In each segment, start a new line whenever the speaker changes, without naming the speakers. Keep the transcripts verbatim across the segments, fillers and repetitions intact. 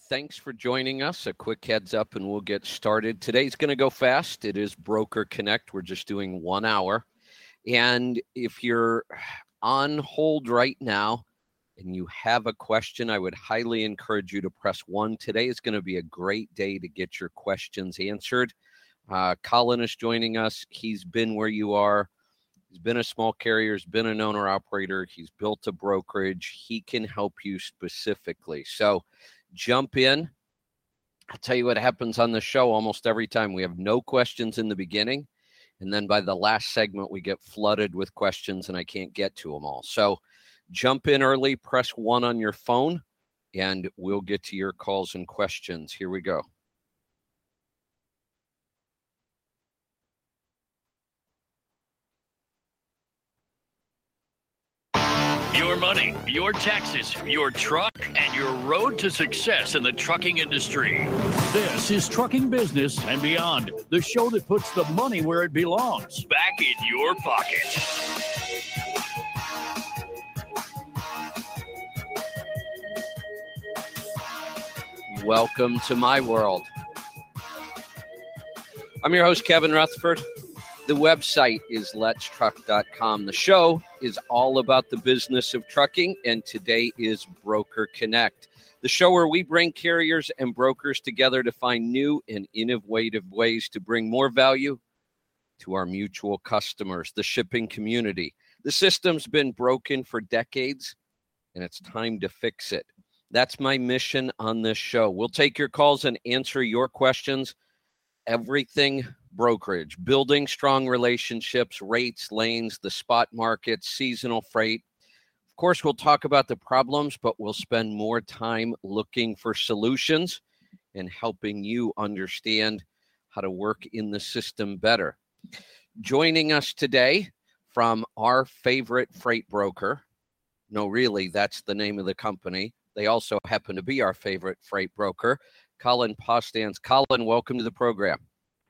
thanks for joining us. A quick heads up and we'll get started. Today's going to go fast. It is Broker Connect. We're just doing one hour. And if you're on hold right now and you have a question, I would highly encourage you to press one. Today is going to be a great day to get your questions answered. Uh, Colin is joining us. He's been where you are. He's been a small carrier, he's been an owner-operator, he's built a brokerage. He can help you specifically. So jump in. I'll tell you what happens on the show almost every time. We have no questions in the beginning, and then by the last segment, we get flooded with questions, and I can't get to them all. So jump in early, press one on your phone, and we'll get to your calls and questions. Here we go.
Your money, your taxes, your truck, and your road to success in the trucking industry. This is Trucking Business and Beyond, the show that puts the money where it belongs, back in your pocket.
Welcome to my world. I'm your host, Kevin Rutherford. The website is lets truck dot com. The show is all about the business of trucking, and today is Broker Connect, the show where we bring carriers and brokers together to find new and innovative ways to bring more value to our mutual customers, the shipping community. The system's been broken for decades, and it's time to fix it. That's my mission on this show. We'll take your calls and answer your questions. Everything brokerage, building strong relationships, rates, lanes, the spot market, seasonal freight. Of course, we'll talk about the problems, but we'll spend more time looking for solutions and helping you understand how to work in the system better. Joining us today from our favorite freight broker. No, really, that's the name of the company. They also happen to be our favorite freight broker, Colin Postans. Colin, welcome to the program.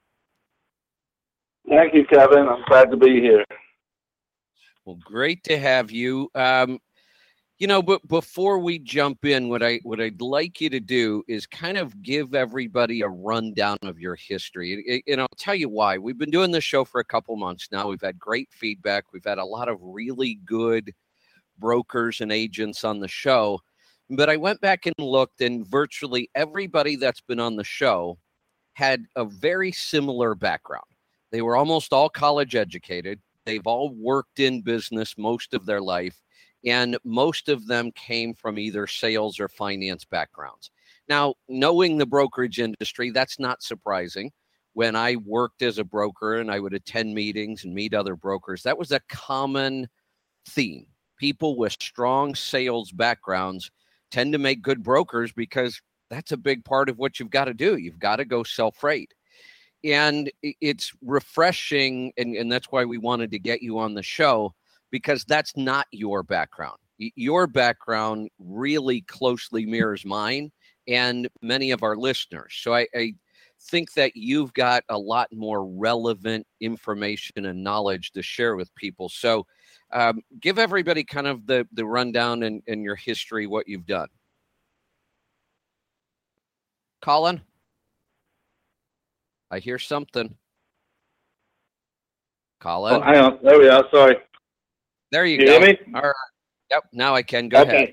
Thank you, Kevin. I'm glad to be here.
Well, great to have you. Um, you know, but before we jump in, what I what I'd like you to do is kind of give everybody a rundown of your history. And I'll tell you why. We've been doing this show for a couple months now. We've had great feedback. We've had a lot of really good brokers and agents on the show. But I went back and looked, and virtually everybody that's been on the show had a very similar background. They were almost all college educated. They've all worked in business most of their life, and most of them came from either sales or finance backgrounds. Now, knowing the brokerage industry, that's not surprising. When I worked as a broker and I would attend meetings and meet other brokers, that was a common theme. People with strong sales backgrounds tend to make good brokers because that's a big part of what you've got to do. You've got to go sell freight. And it's refreshing, and, and that's why we wanted to get you on the show, because that's not your background. Your background really closely mirrors mine and many of our listeners. So I, I think that you've got a lot more relevant information and knowledge to share with people. So um, give everybody kind of the, the rundown and, and your history, what you've done. Colin? I hear something. Colin?
Oh, hang on. There we are. Sorry.
There you,
you
go.
Hear me?
All right. Yep. Now I can. Go
okay.
ahead.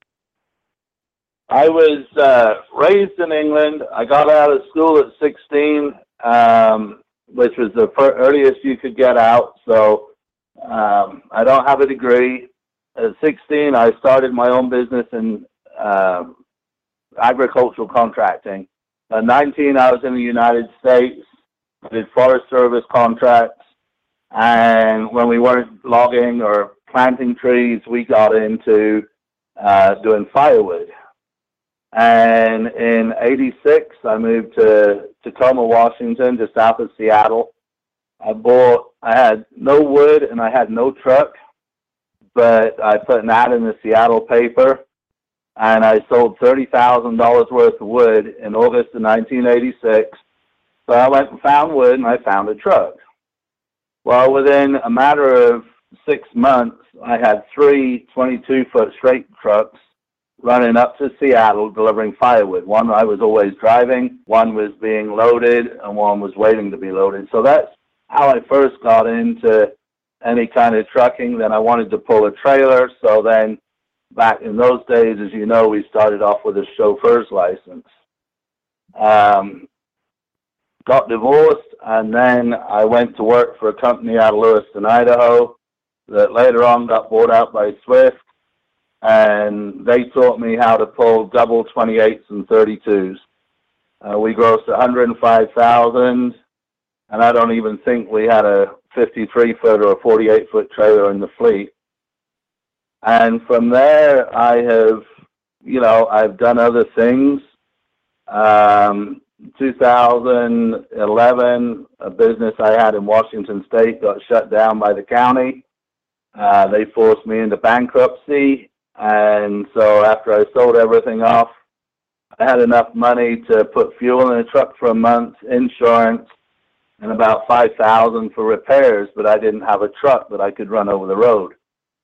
I was uh, raised in England. I got out of school at sixteen, um, which was the fir- earliest you could get out. So um, I don't have a degree. At sixteen, I started my own business in uh, agricultural contracting. At nineteen, I was in the United States. I did Forest Service contracts. And when we weren't logging or planting trees, we got into uh, doing firewood. And in eighty-six, I moved to Tacoma, Washington, just south of Seattle. I bought, I had no wood and I had no truck, but I put an ad in the Seattle paper, and I sold thirty thousand dollars worth of wood in August of nineteen eighty-six. So I went and found wood, and I found a truck. Well, within a matter of six months, I had three twenty-two foot straight trucks running up to Seattle delivering firewood. One I was always driving, one was being loaded, and one was waiting to be loaded. So that's how I first got into any kind of trucking. Then I wanted to pull a trailer. So then back in those days, as you know, we started off with a chauffeur's license. Um, got divorced, and then I went to work for a company out of Lewiston, Idaho, that later on got bought out by Swift. And they taught me how to pull double twenty-eights and thirty-twos. Uh, we grossed one hundred five thousand dollars, and I don't even think we had a fifty-three foot or a forty-eight foot trailer in the fleet. And from there, I have, you know, I've done other things. Um, two thousand eleven, a business I had in Washington State got shut down by the county. Uh, they forced me into bankruptcy. And so after I sold everything off, I had enough money to put fuel in a truck for a month, insurance, and about five thousand dollars for repairs, but I didn't have a truck that I could run over the road.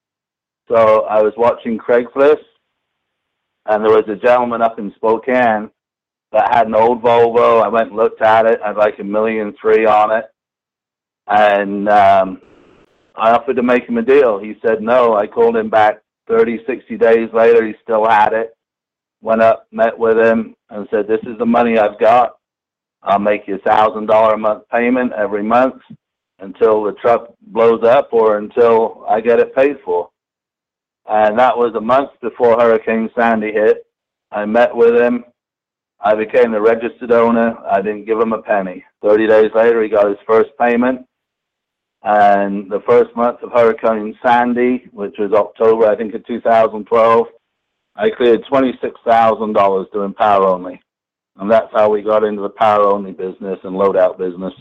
So I was watching Craigslist, and there was a gentleman up in Spokane that had an old Volvo. I went and looked at it. I had like a million three on it. And um, I offered to make him a deal. He said no. I called him back thirty, sixty days later. He still had it. Went up, met with him, and said, this is the money I've got. I'll make you a one thousand dollars a month payment every month until the truck blows up or until I get it paid for. And that was a month before Hurricane Sandy hit. I met with him. I became the registered owner. I didn't give him a penny. thirty days later, he got his first payment. And the first month of Hurricane Sandy, which was October, I think, of two thousand twelve, I cleared twenty-six thousand dollars doing power only. And that's how we got into the power only business and loadout business.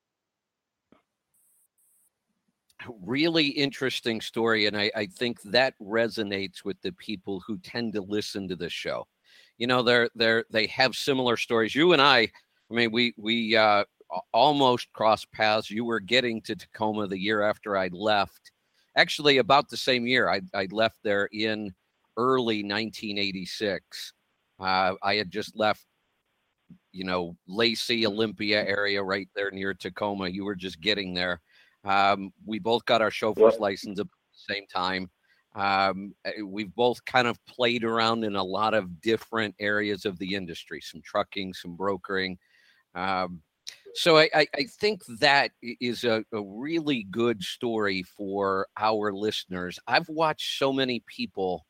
Really interesting story. And I, I think that resonates with the people who tend to listen to this show. You know, they're, they're, they have similar stories. You and I, I mean, we, we, uh, almost crossed paths. You were getting to Tacoma the year after I left. Actually, about the same year. I, I left there in early nineteen eighty-six. Uh, I had just left, you know, Lacey, Olympia area right there near Tacoma. You were just getting there. Um, we both got our chauffeur's
Yep.
license at the same time. Um, we've both kind of played around in a lot of different areas of the industry, some trucking, some brokering. Um, So I, I, I think that is a, a really good story for our listeners. I've watched so many people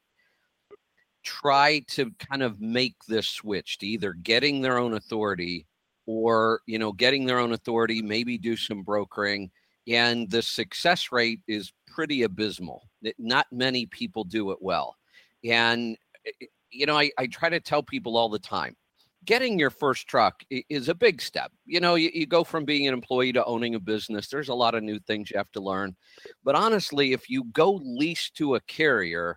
try to kind of make this switch to either getting their own authority or, you know, getting their own authority, maybe do some brokering. And the success rate is pretty abysmal. Not many people do it well. And, you know, I, I try to tell people all the time, getting your first truck is a big step. You know, you, you go from being an employee to owning a business. There's a lot of new things you have to learn. But honestly, if you go lease to a carrier,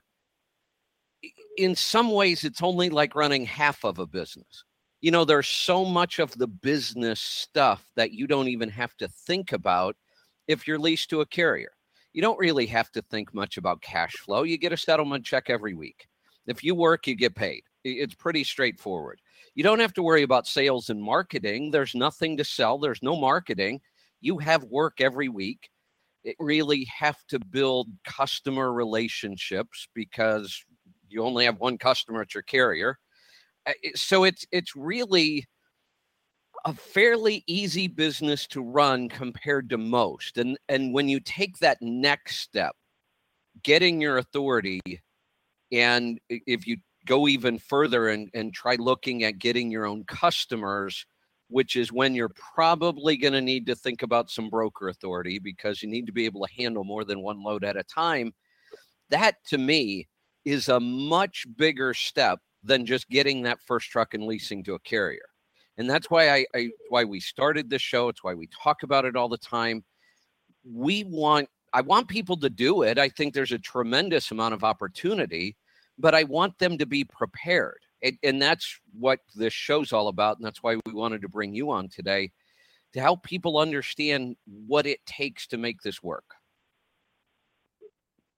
in some ways, it's only like running half of a business. You know, there's so much of the business stuff that you don't even have to think about if you're leased to a carrier. You don't really have to think much about cash flow. You get a settlement check every week. If you work, you get paid. It's pretty straightforward. You don't have to worry about sales and marketing. There's nothing to sell. There's no marketing. You have work every week. It really have to build customer relationships because you only have one customer at your carrier. So it's it's really a fairly easy business to run compared to most. And and when you take that next step, getting your authority, and if you go even further and, and try looking at getting your own customers, which is when you're probably going to need to think about some broker authority because you need to be able to handle more than one load at a time. That, to me, is a much bigger step than just getting that first truck and leasing to a carrier. And that's why I, I why we started this show. It's why we talk about it all the time. We want, I want people to do it. I think there's a tremendous amount of opportunity, but I want them to be prepared. And, and that's what this show's all about. And that's why we wanted to bring you on today to help people understand what it takes to make this work.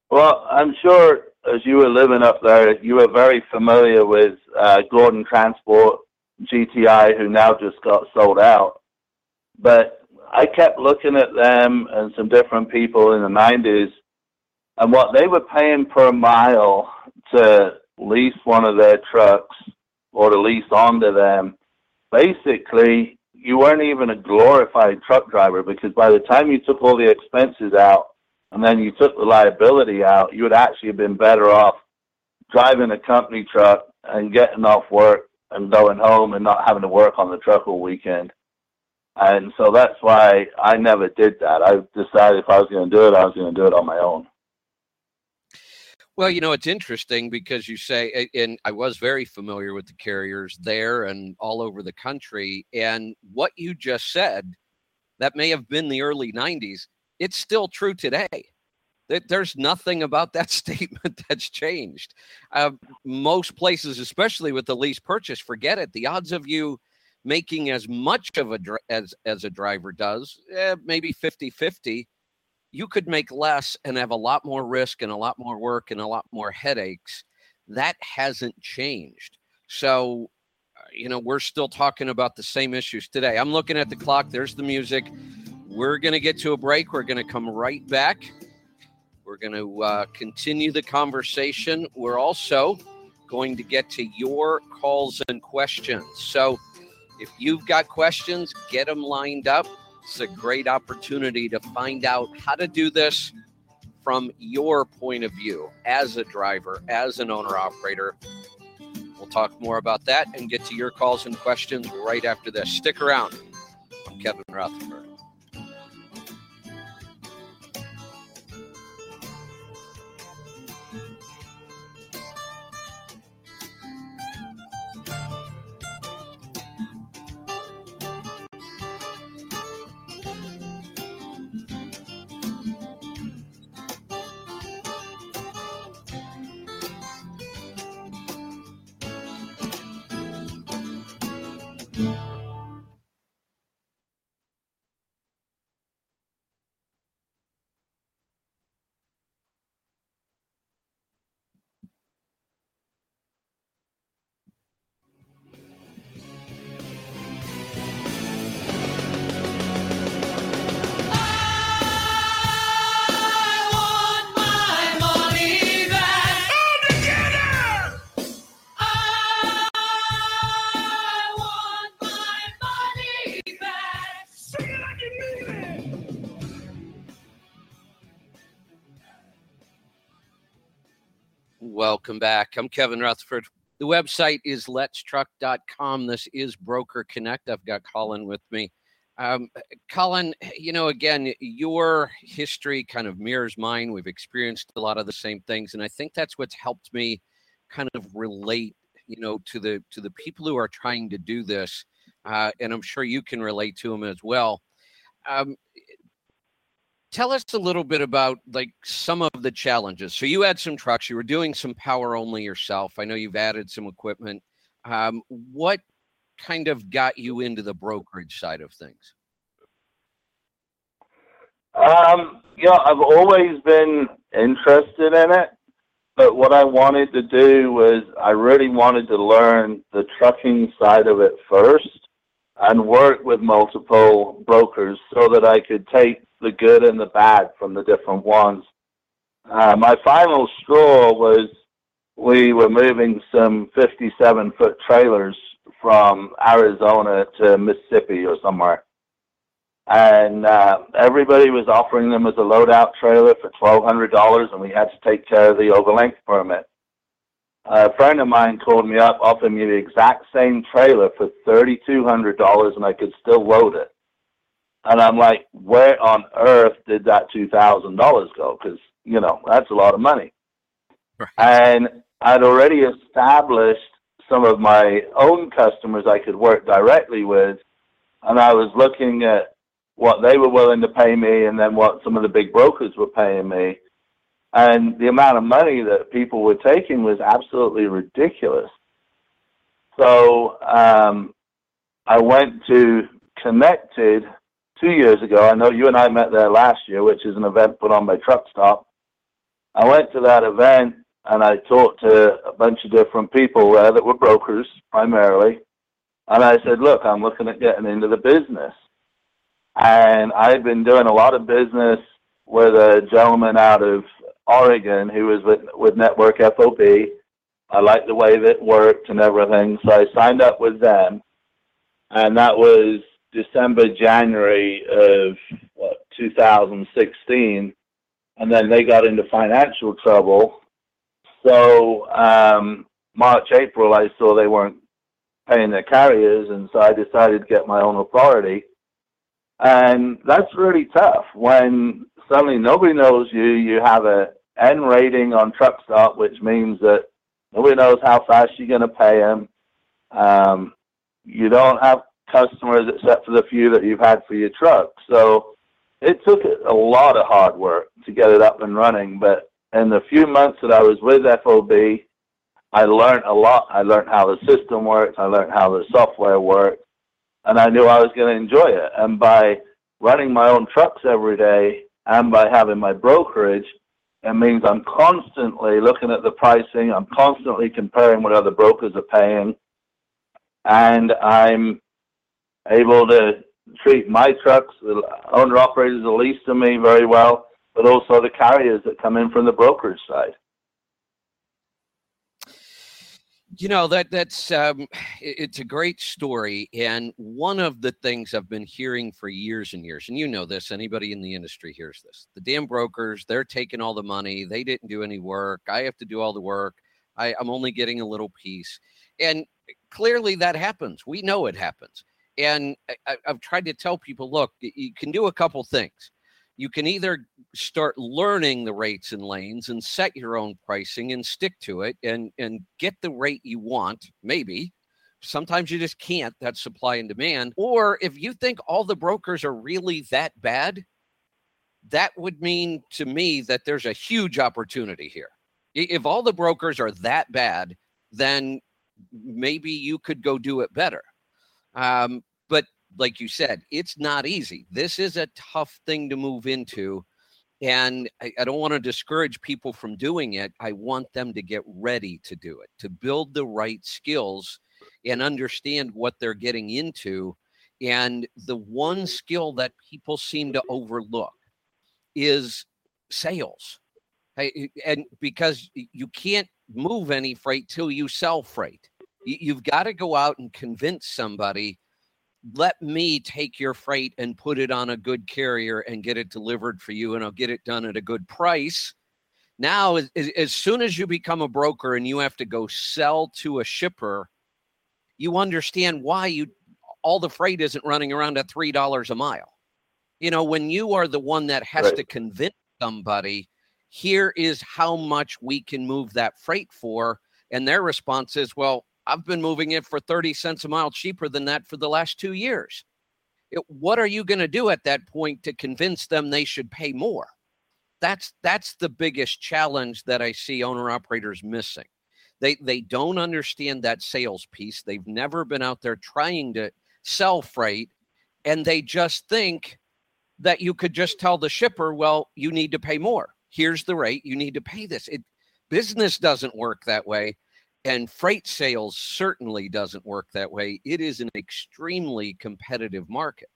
Well, I'm sure as you were living up there, you were very familiar with uh, Gordon Transport, G T I, who now just got sold out. But I kept looking at them and some different people in the nineties, and what they were paying per mile to lease one of their trucks or to lease onto them. Basically, you weren't even a glorified truck driver, because by the time you took all the expenses out and then you took the liability out, you would actually have been better off driving a company truck and getting off work and going home and not having to work on the truck all weekend. And so that's why I never did that. I decided if I was going to do it, I was going to do it on my own.
Well, you know, it's interesting because you say, and I was very familiar with the carriers there and all over the country. And what you just said, that may have been the early nineties. It's still true today. There's nothing about that statement that's changed. Uh, most places, especially with the lease purchase, forget it. The odds of you making as much of a as as a driver does, eh, maybe fifty-fifty, you could make less and have a lot more risk and a lot more work and a lot more headaches. That hasn't changed. So, you know, we're still talking about the same issues today. I'm looking at the clock. There's the music. We're going to get to a break. We're going to come right back. We're going to uh, continue the conversation. We're also going to get to your calls and questions. So if you've got questions, get them lined up. It's a great opportunity to find out how to do this from your point of view as a driver, as an owner-operator. We'll talk more about that and get to your calls and questions right after this. Stick around. I'm Kevin Rutherford. Welcome back. I'm Kevin Rutherford. The website is lets truck dot com. This is Broker Connect. I've got Colin with me. Um, Colin, you know, again, your history kind of mirrors mine. We've experienced a lot of the same things, and I think that's what's helped me kind of relate, you know, to the to the people who are trying to do this, uh, and I'm sure you can relate to them as well. Um, Tell us a little bit about like some of the challenges. So you had some trucks, you were doing some power only yourself. I know you've added some equipment. Um, what kind of got you into the brokerage side of things?
Um, you know, I've always been interested in it, but what I wanted to do was I really wanted to learn the trucking side of it first and work with multiple brokers so that I could take the good and the bad from the different ones. Uh, my final straw was we were moving some fifty-seven foot trailers from Arizona to Mississippi or somewhere. And uh, everybody was offering them as a loadout trailer for twelve hundred dollars, and we had to take care of the overlength permit. A friend of mine called me up, offered me the exact same trailer for three thousand two hundred dollars, and I could still load it. And I'm like, where on earth did that two thousand dollars go? Because, you know, that's a lot of money. Right. And I'd already established some of my own customers I could work directly with, and I was looking at what they were willing to pay me and then what some of the big brokers were paying me. And the amount of money that people were taking was absolutely ridiculous. So um, I went to Connected two years ago. I know you and I met there last year, which is an event put on by Truck Stop. I went to that event and I talked to a bunch of different people there that were brokers primarily. And I said, look, I'm looking at getting into the business. And I'd been doing a lot of business with a gentleman out of Oregon who was with, with Network F O B. I liked the way that it worked and everything. So I signed up with them. And that was December, January of what, two thousand sixteen. And then they got into financial trouble. So um, March, April, I saw they weren't paying their carriers, and so I decided to get my own authority. And that's really tough when suddenly nobody knows you. You have a N rating on TruckStop, which means that nobody knows how fast you're going to pay them. Um, you don't have customers except for the few that you've had for your truck. So it took a lot of hard work to get it up and running, but in the few months that I was with F O B, I learned a lot. I learned how the system works. I learned how the software worked, and I knew I was going to enjoy it. And by running my own trucks every day and by having my brokerage, it means I'm constantly looking at the pricing. I'm constantly comparing what other brokers are paying, and I'm able to treat my trucks, the owner-operators that lease to me, very well, but also the carriers that come in from the brokerage side.
You know, that that's um, it's a great story. And one of the things I've been hearing for years and years, and you know this, anybody in the industry hears this, the damn brokers, they're taking all the money. They didn't do any work. I have to do all the work. I, I'm only getting a little piece. And clearly that happens. We know it happens. And I, I've tried to tell people, look, you can do a couple things. You can either start learning the rates and lanes and set your own pricing and stick to it and, and get the rate you want, maybe. Sometimes you just can't. That's supply and demand. Or if you think all the brokers are really that bad, that would mean to me that there's a huge opportunity here. If all the brokers are that bad, then maybe you could go do it better. Um, but like you said, it's not easy. This is a tough thing to move into. And I, I don't want to discourage people from doing it. I want them to get ready to do it, to build the right skills and understand what they're getting into. And the one skill that people seem to overlook is sales. And because you can't move any freight till you sell freight. You've got to go out and convince somebody, let me take your freight and put it on a good carrier and get it delivered for you, and I'll get it done at a good price. Now, as, as soon as you become a broker and you have to go sell to a shipper, you understand why you all the freight isn't running around at three dollars a mile. You know, when you are the one that has right. to convince somebody, here is how much we can move that freight for, and their response is, well, I've been moving it for thirty cents a mile cheaper than that for the last two years. It, what are you going to do at that point to convince them they should pay more? That's that's the biggest challenge that I see owner-operators missing. They they don't understand that sales piece. They've never been out there trying to sell freight, and they just think that you could just tell the shipper, well, you need to pay more. Here's the rate. You need to pay this. It, business doesn't work that way. And freight sales certainly doesn't work that way. It is an extremely competitive market.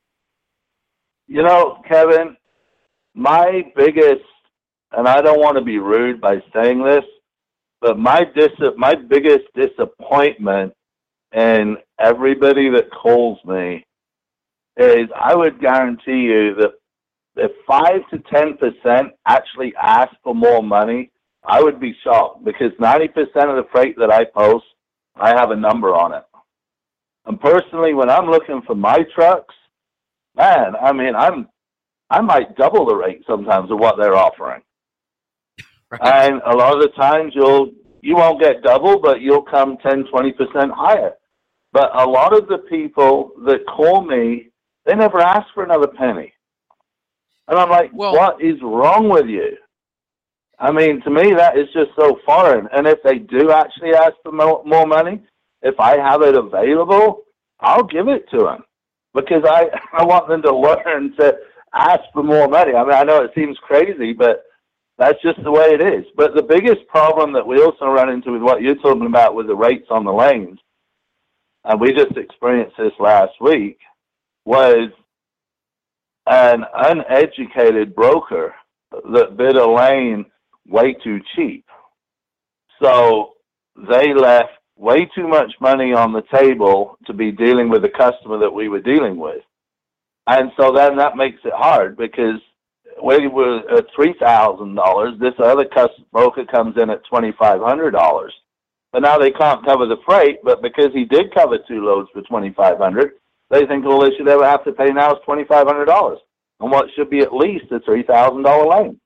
You know, Kevin, my biggest, and I don't want to be rude by saying this, but my dis- my biggest disappointment in everybody that calls me is I would guarantee you that if five to ten percent actually ask for more money, I would be shocked, because ninety percent of the freight that I post, I have a number on it. And personally, when I'm looking for my trucks, man, I mean, I'm, I might double the rate sometimes of what they're offering. Right. And a lot of the times you'll, you won't get double, but you'll come ten, twenty percent higher. But a lot of the people that call me, they never ask for another penny. And I'm like, well, what is wrong with you? I mean, to me, that is just so foreign. And if they do actually ask for more, more money, if I have it available, I'll give it to them, because I, I want them to learn to ask for more money. I mean, I know it seems crazy, but That's just the way it is. But the biggest problem that we also run into with what you're talking about with the rates on the lanes, and we just experienced this last week, was an uneducated broker that bid a lane way too cheap. So they left way too much money on the table to be dealing with the customer that we were dealing with. And so then that makes it hard, because we were at three thousand dollars. This other customer broker comes in at twenty-five hundred dollars. But now they can't cover the freight, but because he did cover two loads for twenty-five hundred dollars, they think all they should ever have to pay now is twenty-five hundred dollars on what should be at least a three thousand dollars lane.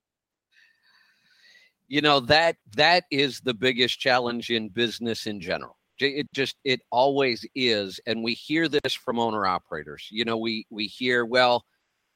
You know, that that is the biggest challenge in business in general. It just, it always is. And we hear this from owner operators. You know, we, we hear, well,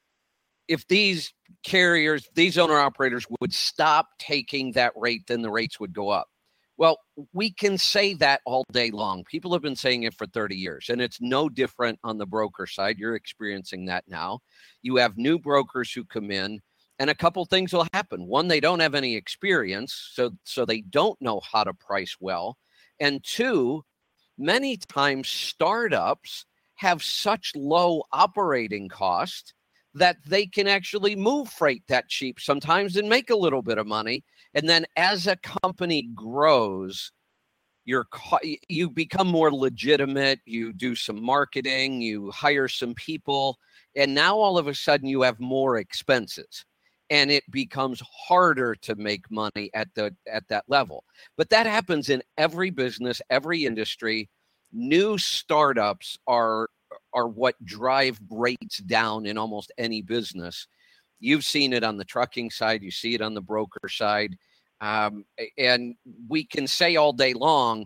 if these carriers, these owner operators would stop taking that rate, then the rates would go up. Well, we can say that all day long. People have been saying it for thirty years, and it's no different on the broker side. You're experiencing that now. You have new brokers who come in, and a couple things will happen. One, they don't have any experience, so so they don't know how to price well. And two, many times startups have such low operating cost that they can actually move freight that cheap sometimes and make a little bit of money. And then as a company grows, you're, you become more legitimate, you do some marketing, you hire some people, and now all of a sudden you have more expenses. And it becomes harder to make money at the at that level. But that happens in every business, every industry. New startups are are what drive rates down in almost any business. You've seen it on the trucking side. You see it on the broker side. Um, and we can say all day long,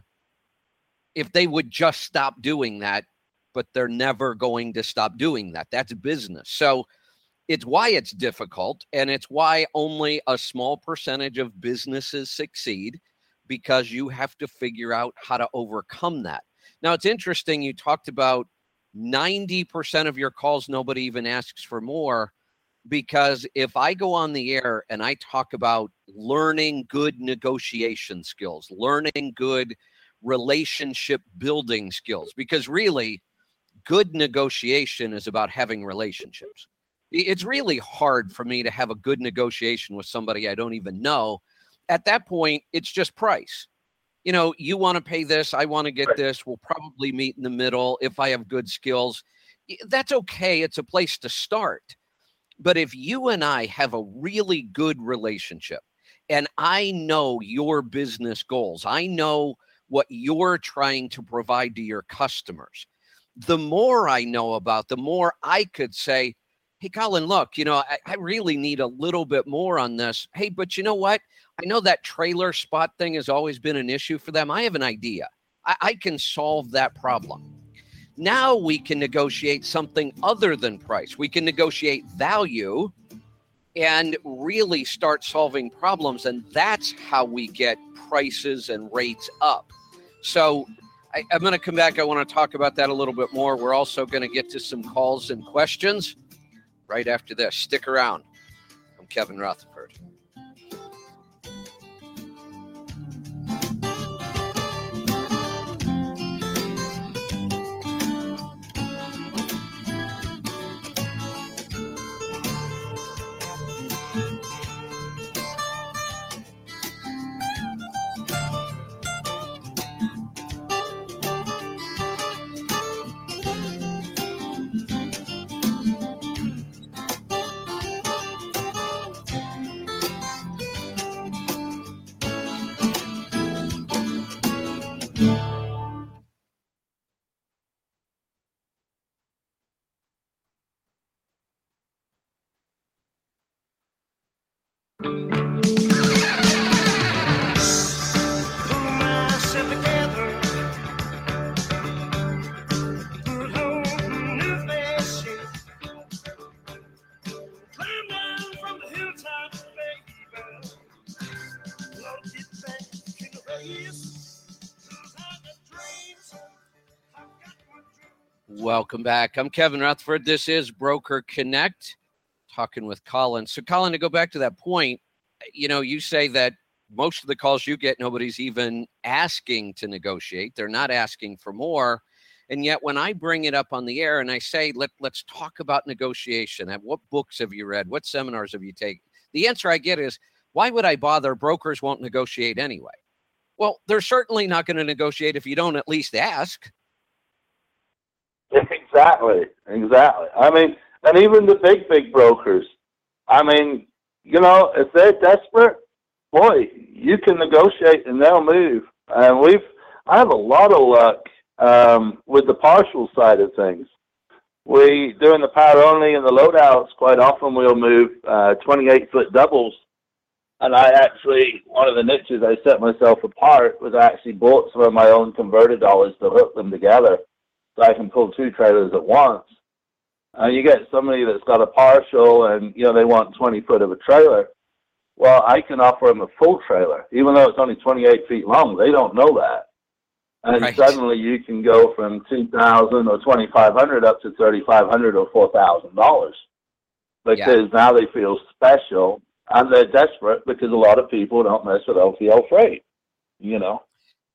if they would just stop doing that, but they're never going to stop doing that. That's business. So it's why it's difficult, and it's why only a small percentage of businesses succeed, because you have to figure out how to overcome that. Now, it's interesting. You talked about ninety percent of your calls, nobody even asks for more, because if I go on the air and I talk about learning good negotiation skills, learning good relationship building skills, because really good negotiation is about having relationships. It's really hard for me to have a good negotiation with somebody I don't even know. At that point, it's just price. You know, you want to pay this, I want to get this. We'll probably meet in the middle if I have good skills. That's okay. It's a place to start. But if you and I have a really good relationship, and I know your business goals, I know what you're trying to provide to your customers, the more I know about, the more I could say, hey, Colin, look, you know, I, I really need a little bit more on this. Hey, but you know what? I know that trailer spot thing has always been an issue for them. I have an idea. I, I can solve that problem. Now we can negotiate something other than price. We can negotiate value and really start solving problems. And that's how we get prices and rates up. So I, I'm going to come back. I want to talk about that a little bit more. We're also going to get to some calls and questions right after this. Stick around. I'm Kevin Rutherford. Welcome back. I'm Kevin Rutherford. This is Broker Connect, talking with Colin. So, Colin, to go back to that point, you know, you say that most of the calls you get, nobody's even asking to negotiate. They're not asking for more. And yet when I bring it up on the air and I say, Let, let's talk about negotiation, what books have you read? What seminars have you taken? The answer I get is, why would I bother? Brokers won't negotiate anyway. Well, they're certainly not going to negotiate if you don't at least ask.
Exactly, exactly. I mean, and even the big, big brokers, I mean, you know, if they're desperate, boy, you can negotiate and they'll move. And we've, I have a lot of luck um, with the partial side of things. We, doing the power only and the loadouts, quite often we'll move uh, twenty-eight foot doubles. And I actually, one of the niches I set myself apart was I actually bought some of my own converter dollars to hook them together so I can pull two trailers at once. And uh, you get somebody that's got a partial and, you know, they want twenty foot of a trailer. Well, I can offer them a full trailer, even though it's only twenty-eight feet long. They don't know that. And
right.
Suddenly you can go from two thousand dollars or twenty-five hundred dollars up to thirty-five hundred dollars or four thousand dollars because yeah. now they feel special and they're desperate because a lot of people don't mess with L T L freight, you know.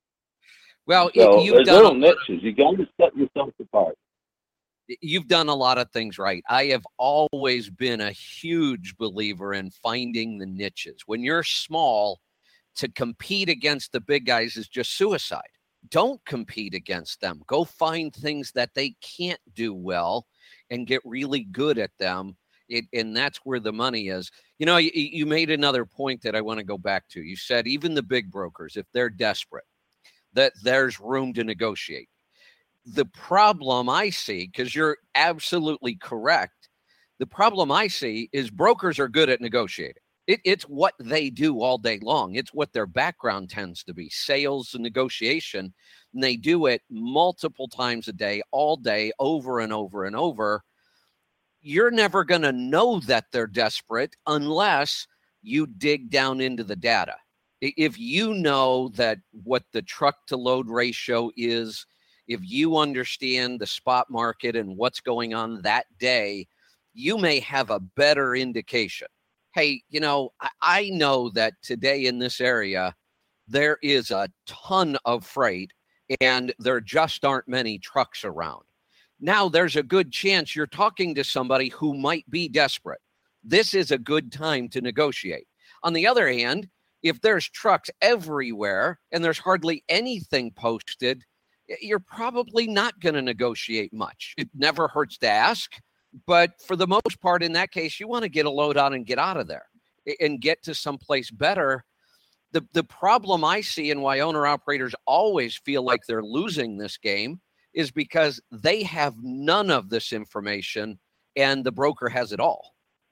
Well,
so
you've
there's
done
little niches. You got to set yourself apart.
You've done a lot of things right. I have always been a huge believer in finding the niches. When you're small, to compete against the big guys is just suicide. Don't compete against them. Go find things that they can't do well and get really good at them. It, and that's where the money is. You know, you, you made another point that I want to go back to. You said even the big brokers, if they're desperate, that there's room to negotiate. The problem I see, because you're absolutely correct, the problem I see is brokers are good at negotiating. It, it's what they do all day long. It's what their background tends to be, sales and negotiation. And they do it multiple times a day, all day, over and over and over. You're never going to know that they're desperate unless you dig down into the data. If you know that what the truck to load ratio is, if you understand the spot market and what's going on that day, you may have a better indication. Hey, you know, I, I know that today in this area, there is a ton of freight and there just aren't many trucks around. Now there's a good chance you're talking to somebody who might be desperate. This is a good time to negotiate. On the other hand, if there's trucks everywhere and there's hardly anything posted, you're probably not going to negotiate much. It never hurts to ask, but for the most part, in that case, you want to get a load on and get out of there and get to someplace better. The, the problem I see and why owner-operators always feel like they're losing this game is because they have none of this information and the broker has it all.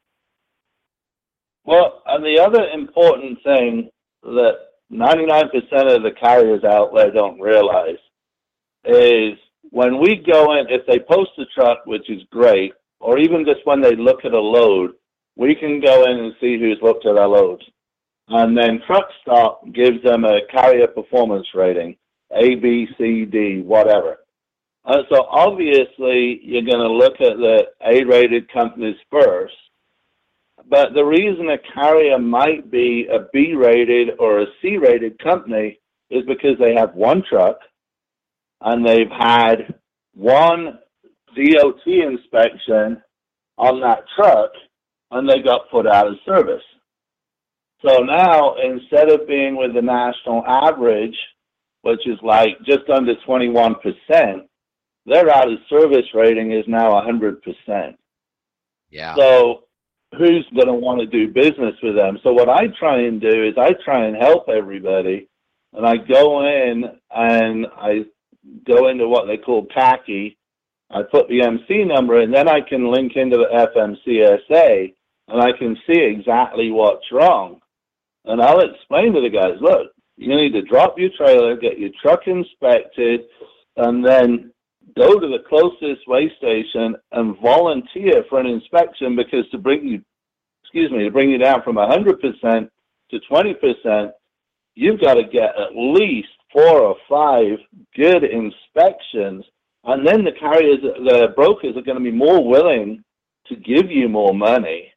Well, and the other important thing that ninety-nine percent of the carriers out there don't realize is when we go in, if they post a truck, which is great, or even just when they look at a load, we can go in and see who's looked at our loads. And then TruckStop gives them a carrier performance rating, A, B, C, D, whatever. Uh, so obviously, you're going to look at the A-rated companies first. But the reason a carrier might be a B-rated or a C-rated company is because they have one truck and they've had one D O T inspection on that truck and they got put out of service. So now, instead of being with the national average, which is like just under twenty-one percent, their out of service rating is now one hundred percent.
Yeah.
So who's going to want to do business with them? So what I try and do is I try and help everybody, and I go in and I go into what they call C A C I. I put the M C number, and then I can link into the F M C S A, and I can see exactly what's wrong. And I'll explain to the guys, look, you need to drop your trailer, get your truck inspected, and then go to the closest weigh station and volunteer for an inspection, because to bring you, excuse me, to bring you down from one hundred percent to twenty percent, you've got to get at least four or five good inspections, and then the carriers, the brokers are going to be more willing to give you more money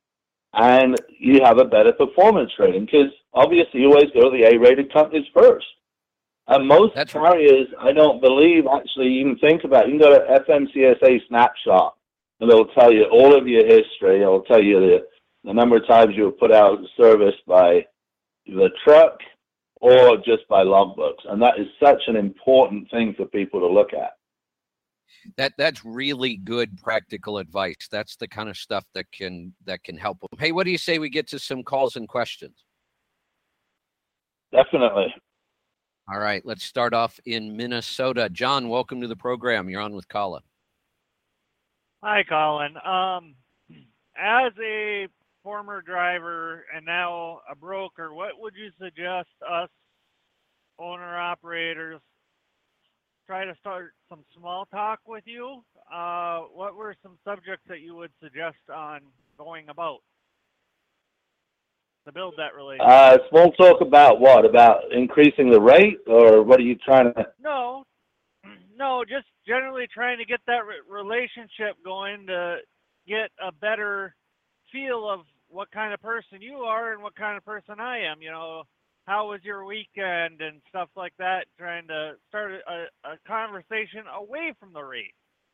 and you have a better performance rating, because obviously you always go to the A-rated companies first. And most
That's
carriers, I don't believe, actually even think about it. You can go to F M C S A Snapshot, and it'll tell you all of your history. It'll tell you the, the number of times you were put out of service by the truck or just by logbooks. And that is such an important thing for people to look at.
That that's really good practical advice. That's the kind of stuff that can that can help them. Hey, what do you say we get to some calls and questions?
Definitely.
All right, let's start off in Minnesota. John, welcome to the program. You're on with Colin.
Hi, Colin. Um, as a former driver and now a broker, what would you suggest us owner-operators try to start some small talk with you? Uh, what were some subjects that you would suggest on going about to build that relationship?
Uh, small talk about what? About increasing the rate, or what are you trying to?
No, no, just generally trying to get that re- relationship going to get a better feel of what kind of person you are and what kind of person I am. You know, how was your weekend and stuff like that, trying to start a, a conversation away from the rate.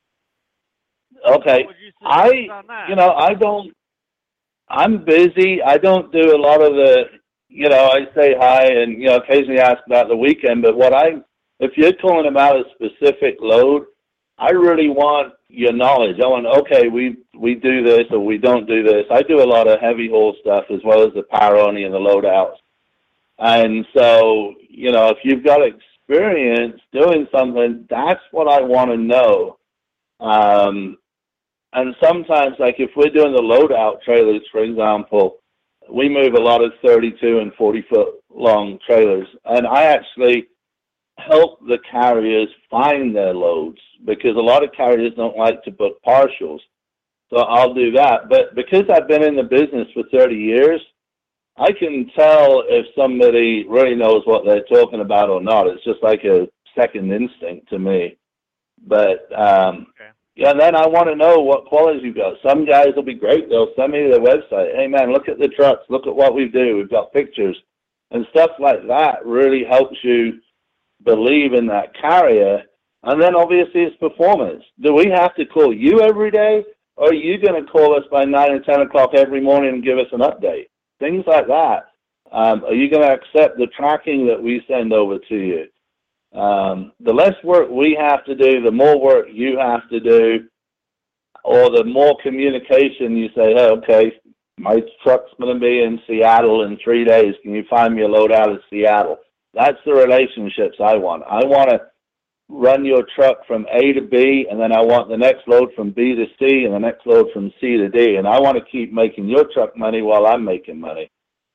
Okay.
What would you
I,
suggest on that?
you know, I don't, I'm busy. I don't do a lot of the, you know, I say hi and, you know, occasionally ask about the weekend, but what I, if you're calling about a specific load, I really want your knowledge. I want, okay, we, we do this or we don't do this. I do a lot of heavy haul stuff as well as the power only and the load outs. And so, you know, if you've got experience doing something, that's what I want to know. Um, and sometimes, like if we're doing the load out trailers, for example, we move a lot of thirty-two and forty foot long trailers. And I actually help the carriers find their loads, because a lot of carriers don't like to book partials. So I'll do that. But because I've been in the business for thirty years, I can tell if somebody really knows what they're talking about or not. It's just like a second instinct to me. But, um, okay. yeah, and then I want to know what qualities you've got. Some guys will be great. They'll send me their website. Hey, man, look at the trucks. Look at what we do. We've got pictures. And stuff like that really helps you believe in that carrier. And then, obviously, it's performance. Do we have to call you every day, or are you going to call us by nine or ten o'clock every morning and give us an update? Things like that. Um, are you going to accept the tracking that we send over to you? Um, the less work we have to do, the more work you have to do, or the more communication you say, hey, okay, my truck's going to be in Seattle in three days. Can you find me a load out of Seattle? That's the relationships I want. I want to run your truck from A to B, and then I want the next load from B to C and the next load from C to D. And I want to keep making your truck money while I'm making money.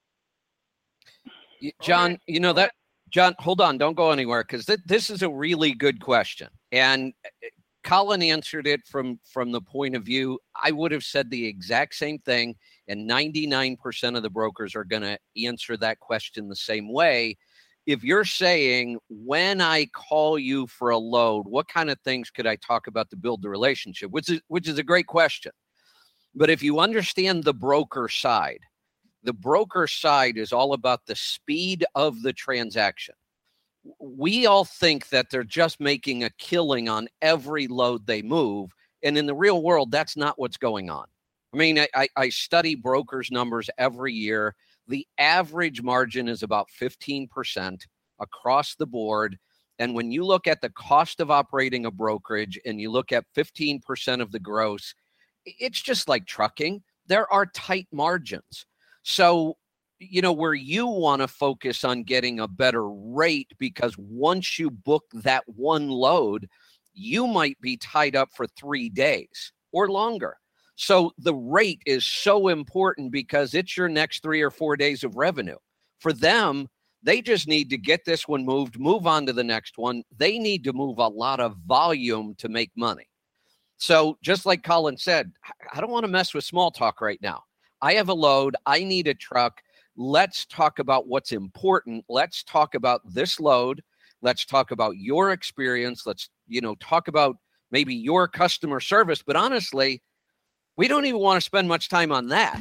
John, you know that, John, hold on, don't go anywhere, because th- this is a really good question. And Colin answered it from, from the point of view, I would have said the exact same thing, and ninety-nine percent of the brokers are going to answer that question the same way. If you're saying, when I call you for a load, what kind of things could I talk about to build the relationship, which is, which is a great question. But if you understand the broker side, the broker side is all about the speed of the transaction. We all think that they're just making a killing on every load they move. And in the real world, that's not what's going on. I mean, I, I study brokers' numbers every year. The average margin is about fifteen percent across the board. And when you look at the cost of operating a brokerage and you look at fifteen percent of the gross, it's just like trucking. There are tight margins. So, you know, where you want to focus on getting a better rate, because once you book that one load, you might be tied up for three days or longer. So the rate is so important because it's your next three or four days of revenue. For them, they just need to get this one moved, move on to the next one. They need to move a lot of volume to make money. So just like Colin said, I don't want to mess with small talk right now. I have a load. I need a truck. Let's talk about what's important. Let's talk about this load. Let's talk about your experience. Let's, you know, talk about maybe your customer service. But honestly, we don't even want to spend much time on that.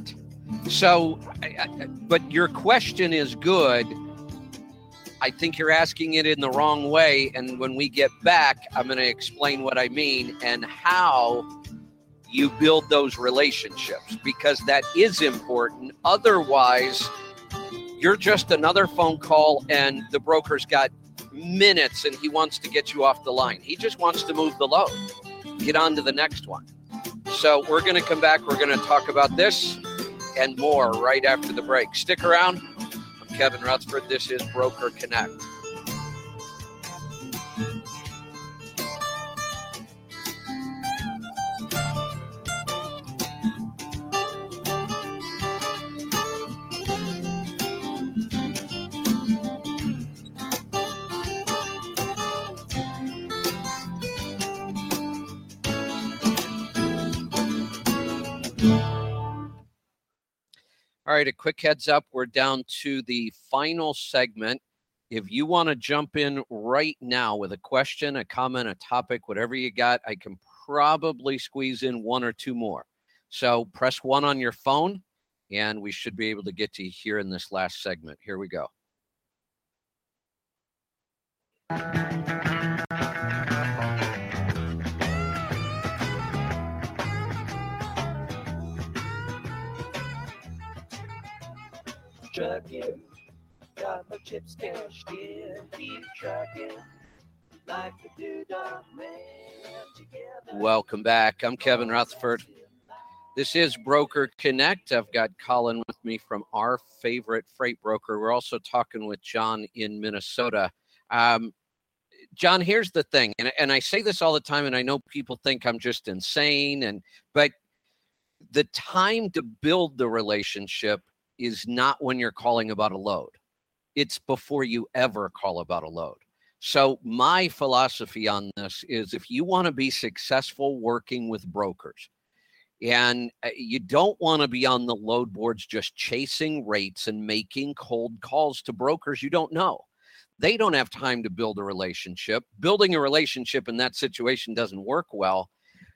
So, I, I, but your question is good. I think you're asking it in the wrong way. And when we get back, I'm going to explain what I mean and how you build those relationships, because that is important. Otherwise, you're just another phone call and the broker's got minutes and he wants to get you off the line. He just wants to move the load, get on to the next one. So we're going to come back. We're going to talk about this and more right after the break. Stick around. I'm Kevin Rutherford. This is Broker Connect. All right, a quick heads up. We're down to the final segment. If you want to jump in right now with a question, a comment, a topic, whatever you got, I can probably squeeze in one or two more. So press one on your phone, and we should be able to get to you here in this last segment. Here we go.
Trucking, got my chips cashed in, keep trucking like the Doodah Man together.
Welcome back. I'm Kevin Rutherford. This is Broker Connect. I've got Colin with me from our favorite freight broker. We're also talking with John in Minnesota. Um, John, here's the thing, and, and I say this all the time, and I know people think I'm just insane, and but the time to build the relationship is not when you're calling about a load. It's before you ever call about a load. So my philosophy on this is if you want to be successful working with brokers, and you don't want to be on the load boards just chasing rates and making cold calls to brokers you don't know. They don't have time to build a relationship. Building a relationship in that situation doesn't work well.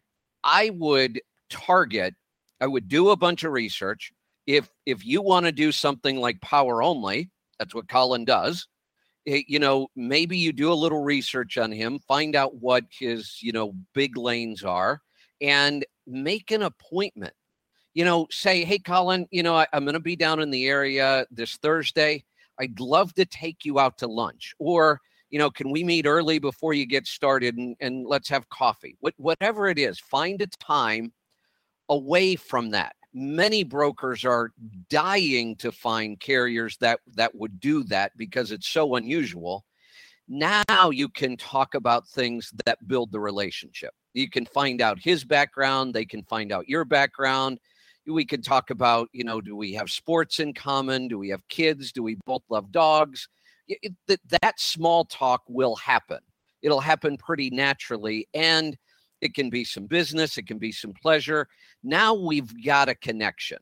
I would target, I would do a bunch of research. If if you want to do something like power only, that's what Colin does. It, you know, maybe you do a little research on him, find out what his, you know, big lanes are, and make an appointment. You know, say, hey, Colin, you know, I, I'm going to be down in the area this Thursday. I'd love to take you out to lunch. Or, you know, can we meet early before you get started and, and let's have coffee? What, whatever it is, find a time away from that. Many brokers are dying to find carriers that, that would do that because it's so unusual. Now you can talk about things that build the relationship. You can find out his background. They can find out your background. We can talk about, you know, do we have sports in common? Do we have kids? Do we both love dogs? It, it, that small talk will happen. It'll happen pretty naturally. And it can be some business. It can be some pleasure. Now we've got a connection.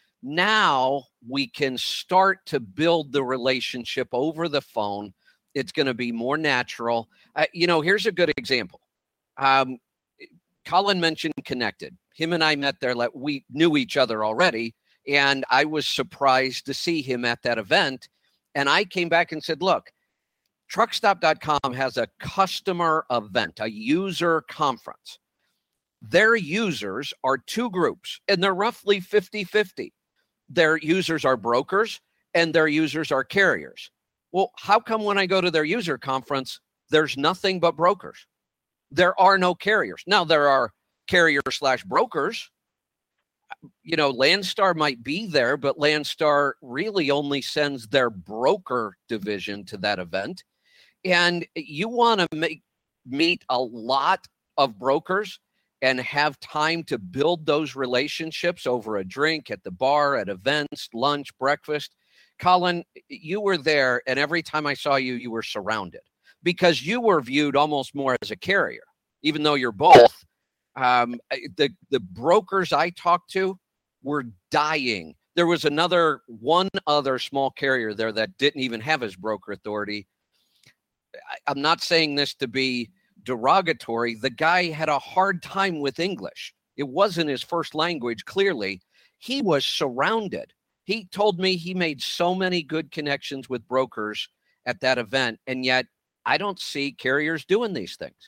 Now we can start to build the relationship over the phone. It's going to be more natural. Uh, you know, here's a good example. Um, Colin mentioned Connected. Him and I met there. Like, we knew each other already. And I was surprised to see him at that event. And I came back and said, look, truck stop dot com has a customer event, a user conference. Their users are two groups, and they're roughly fifty-fifty. Their users are brokers, and their users are carriers. Well, how come when I go to their user conference, there's nothing but brokers? There are no carriers. Now, there are carrier slash brokers. You know, Landstar might be there, but Landstar really only sends their broker division to that event. And you want to make meet a lot of brokers and have time to build those relationships over a drink, at the bar, at events, lunch, breakfast. Colin, you were there, and every time I saw you, you were surrounded because you were viewed almost more as a carrier, even though you're both. Um, the, the brokers I talked to were dying. There was another, one other small carrier there that didn't even have his broker authority. I'm not saying this to be derogatory. The guy had a hard time with English. It wasn't his first language, clearly. he was surrounded. He told me he made so many good connections with brokers at that event, and yet I don't see carriers doing these things.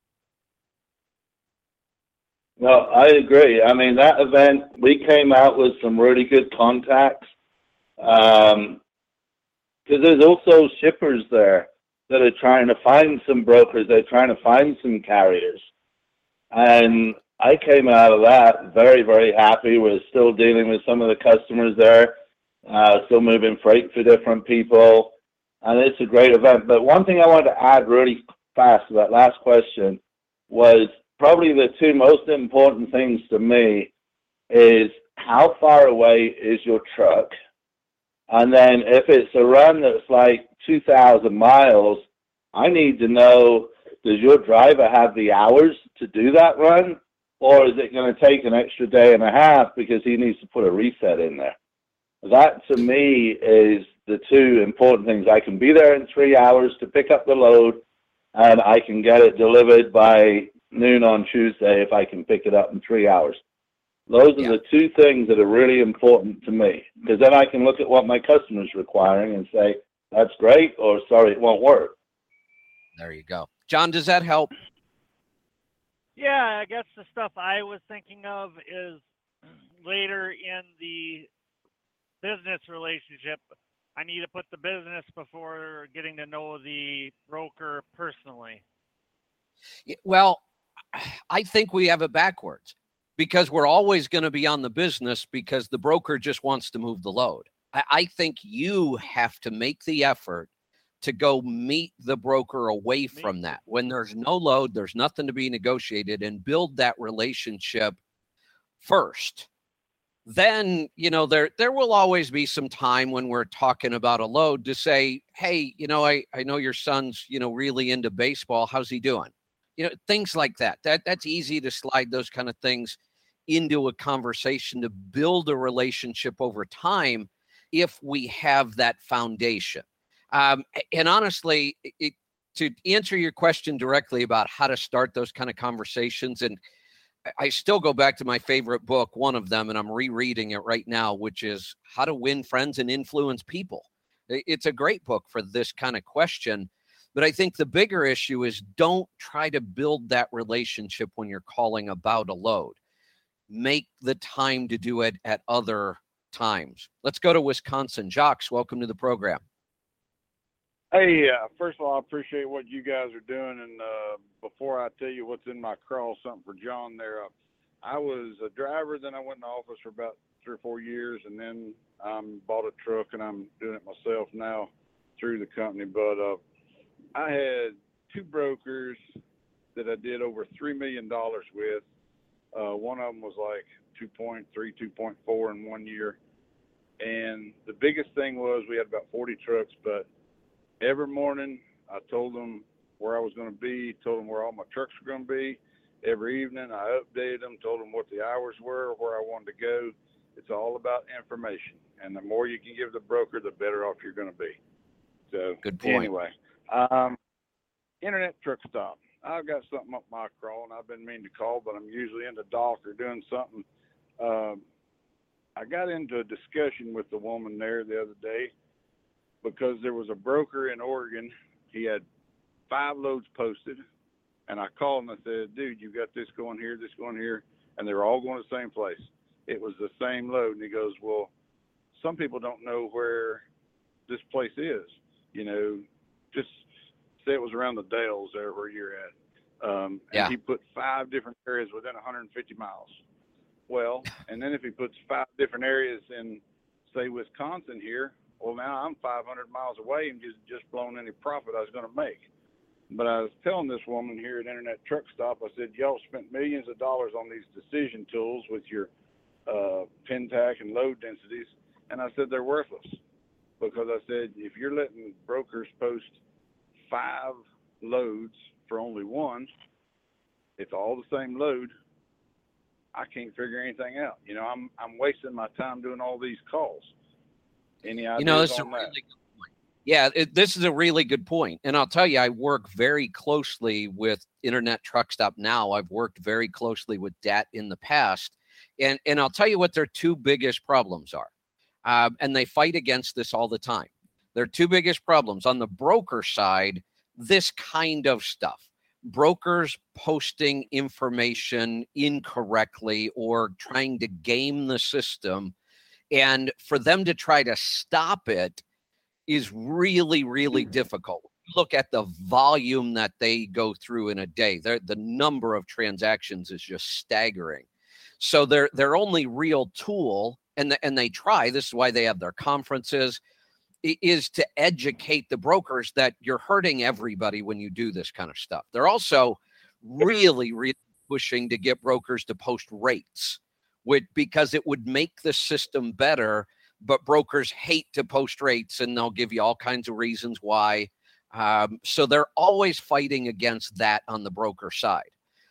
No, I agree. I mean, that event, we came out with some really good contacts. Um, because there's also shippers there that are trying to find some brokers. They're trying to find some carriers. And I came out of that very, very happy. We're still dealing with some of the customers there, uh, still moving freight for different people. And it's a great event. But one thing I wanted to add really fast to that last question was probably the two most important things to me is how far away is your truck? And then if it's a run that's like two thousand miles, I need to know, does your driver have the hours to do that run? Or is it going to take an extra day and a half because he needs to put a reset in there? That, to me, is the two important things. I can be there in three hours to pick up the load, and I can get it delivered by noon on Tuesday if I can pick it up in three hours. Those are yeah. the two things that are really important to me, because then I can look at what my customer's requiring and say, that's great, or sorry, it won't work.
There you go. John, does that help?
Yeah, I guess the stuff I was thinking of is later in the business relationship, I need to put the business before getting to know the broker personally.
Well, I think we have it backwards because we're always going to be on the business because the broker just wants to move the load. I, I think you have to make the effort to go meet the broker away from that. When there's no load, there's nothing to be negotiated, and build that relationship first. Then, you know, there there will always be some time when we're talking about a load to say, hey, you know, I, I know your son's, you know, really into baseball. How's he doing? You know, things like that. That that's easy to slide those kind of things into a conversation to build a relationship over time if we have that foundation. Um, and honestly, it, to answer your question directly about how to start those kind of conversations, and I still go back to my favorite book, one of them, and I'm rereading it right now, which is How to Win Friends and Influence People. It's a great book for this kind of question. But I think the bigger issue is don't try to build that relationship when you're calling about a load. Make the time to do it at other times. Let's go to Wisconsin. Jacques, welcome to the program.
Hey, uh, first of all, I appreciate what you guys are doing. And uh, before I tell you what's in my crawl, something for John there, uh, I was a driver, then I went in the office for about three or four years, and then I um, bought a truck, and I'm doing it myself now through the company. But uh, I had two brokers that I did over three million dollars with. Uh, one of them was like two point three, two point four in one year. And the biggest thing was we had about forty trucks, but every morning I told them where I was going to be, told them where all my trucks were going to be. Every evening I updated them, told them what the hours were, where I wanted to go. It's all about information. And the more you can give the broker, the better off you're going to be. So
good point.
Anyway, um, internet truck stop. I've got something up my crawl, and I've been meaning to call, but I'm usually in the dock or doing something. Um, I got into a discussion with the woman there the other day because there was a broker in Oregon. He had five loads posted, and I called him and I said, dude, you got this going here, this going here, and they were all going to the same place. It was the same load. And he goes, well, some people don't know where this place is. You know, just say it was around the Dalles there where you're at. Um, and
yeah.
he put five different areas within one hundred fifty miles. Well, and then if he puts five different areas in, say, Wisconsin here, well, now I'm five hundred miles away and just, just blown any profit I was going to make. But I was telling this woman here at Internet Truck Stop, I said, y'all spent millions of dollars on these decision tools with your uh, Pentac and load densities. And I said, they're worthless. Because I said, if you're letting brokers post five loads for only one, it's all the same load. I can't figure anything out. You know, I'm I'm wasting my time doing all these calls. Any ideas
you know, this is a
on
really
that?
good point. Yeah, it, this is a really good point. And I'll tell you, I work very closely with Internet Truck Stop now. I've worked very closely with D A T in the past. And, and I'll tell you what their two biggest problems are. Um, and they fight against this all the time. Their two biggest problems on the broker side, this kind of stuff. Brokers posting information incorrectly or trying to game the system. And for them to try to stop it is really, really difficult. Look at the volume that they go through in a day. They're, the number of transactions is just staggering. So their their only real tool, and the, and they try, this is why they have their conferences, is to educate the brokers that you're hurting everybody when you do this kind of stuff. They're also really, really pushing to get brokers to post rates, which, because it would make the system better, but brokers hate to post rates, and they'll give you all kinds of reasons why. Um, so they're always fighting against that on the broker side.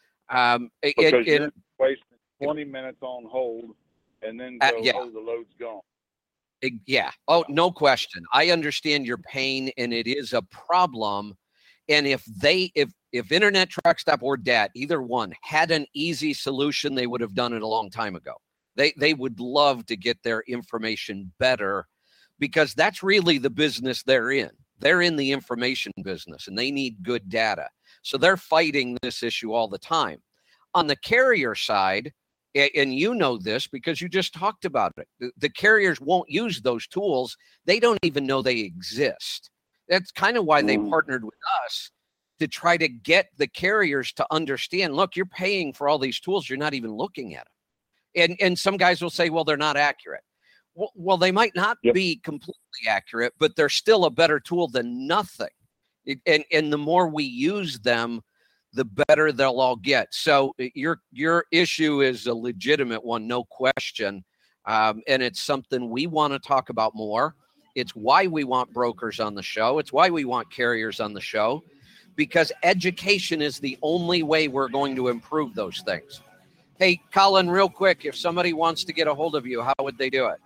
Um,
because
it,
you're
it,
wasting twenty minutes on hold, and then go,
uh, yeah.
oh, the load's gone.
It, yeah. Oh, no question. I understand your pain, and it is a problem. And if they, if if Internet Truck Stop or D A T, either one, had an easy solution, they would have done it a long time ago. They they would love to get their information better, because that's really the business they're in. They're in the information business, and they need good data. So they're fighting this issue all the time. On the carrier side, and you know this because you just talked about it, the, the carriers won't use those tools. They don't even know they exist. That's kind of why they partnered with us, to try to get the carriers to understand, look, you're paying for all these tools. You're not even looking at them. And, and some guys will say, well, they're not accurate. Well, well they might not yep. be completely accurate, but they're still a better tool than nothing. It, and, and the more we use them, the better they'll all get. So your your issue is a legitimate one, no question. Um, and it's something we want to talk about more. It's why we want brokers on the show. It's why we want carriers on the show, because education is the only way we're going to improve those things. Hey, Colin, real quick, if somebody wants to get a hold of you, how would they do it?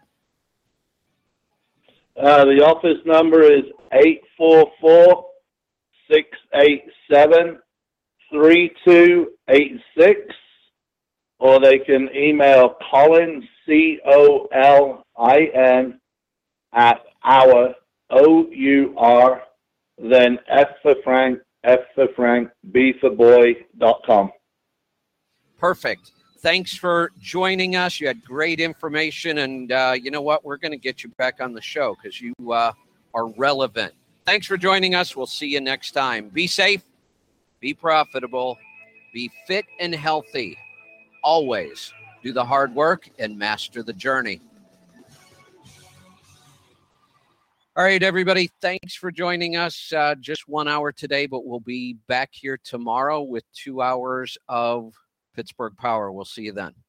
Uh, the office number is eight four four, six eight seven, three two eight six, or they can email Colin, C O L I N, at our, O U R, then F for Frank, F for Frank, B for boy, dot com.
Perfect. Thanks for joining us. You had great information, and uh, you know what? We're going to get you back on the show because you uh, are relevant. Thanks for joining us. We'll see you next time. Be safe, be profitable, be fit and healthy. Always do the hard work and master the journey. All right, everybody, thanks for joining us. Uh, just one hour today, but we'll be back here tomorrow with two hours of Pittsburgh Power. We'll see you then.